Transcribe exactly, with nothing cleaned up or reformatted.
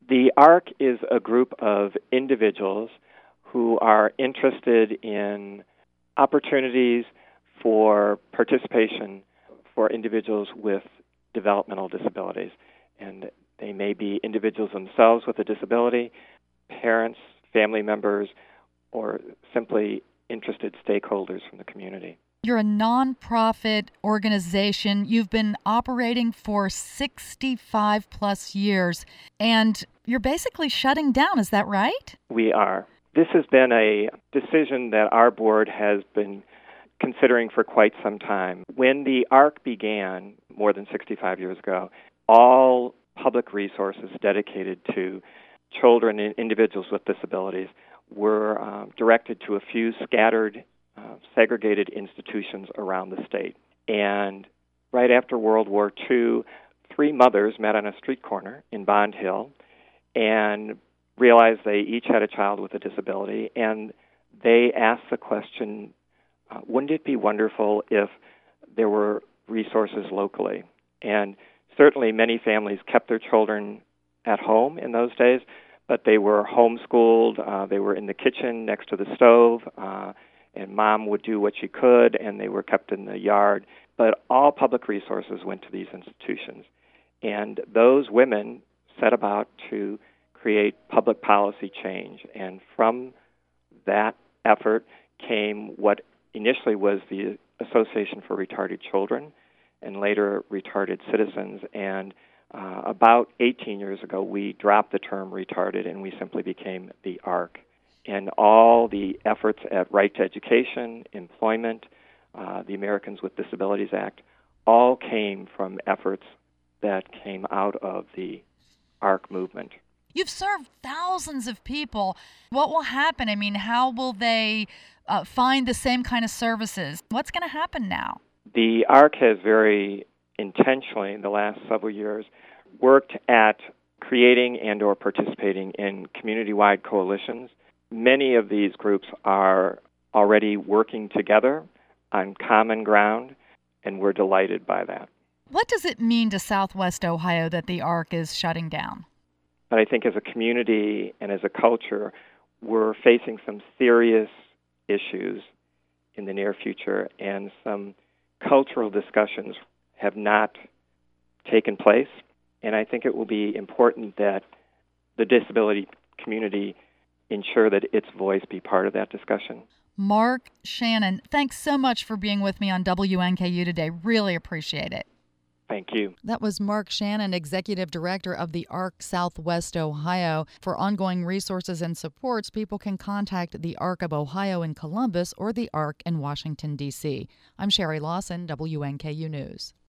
The ARC is a group of individuals who are interested in opportunities for participation for individuals with developmental disabilities. And they may be individuals themselves with a disability, parents, family members, or simply interested stakeholders from the community. You're a nonprofit organization. You've been operating for sixty-five plus years, and you're basically shutting down. Is that right? We are. This has been a decision that our board has been considering for quite some time. When the ARC began more than sixty-five years ago, all public resources dedicated to children and individuals with disabilities were um, directed to a few scattered Uh, segregated institutions around the state. And right after World War Two, three mothers met on a street corner in Bond Hill and realized they each had a child with a disability, and they asked the question, uh, wouldn't it be wonderful if there were resources locally? And certainly many families kept their children at home in those days, but they were homeschooled, uh, they were in the kitchen next to the stove, uh, and mom would do what she could, and they were kept in the yard. But all public resources went to these institutions. And those women set about to create public policy change. And from that effort came what initially was the Association for Retarded Children and later Retarded Citizens. And uh, about eighteen years ago, we dropped the term retarded, and we simply became the ARC. And all the efforts at Right to Education, employment, uh, the Americans with Disabilities Act, all came from efforts that came out of the ARC movement. You've served thousands of people. What will happen? I mean, how will they uh, find the same kind of services? What's going to happen now? The ARC has very intentionally, in the last several years, worked at creating and or participating in community-wide coalitions. Many of these groups are already working together on common ground, and we're delighted by that. What does it mean to Southwest Ohio that the ARC is shutting down? But I think as a community and as a culture, we're facing some serious issues in the near future, and some cultural discussions have not taken place. And I think it will be important that the disability community ensure that its voice be part of that discussion. Mark Shannon, thanks so much for being with me on W N K U today. Really appreciate it. Thank you. That was Mark Shannon, Executive Director of the ARC Southwest Ohio. For ongoing resources and supports, people can contact the ARC of Ohio in Columbus or the ARC in Washington, D C. I'm Sherry Lawson, W N K U News.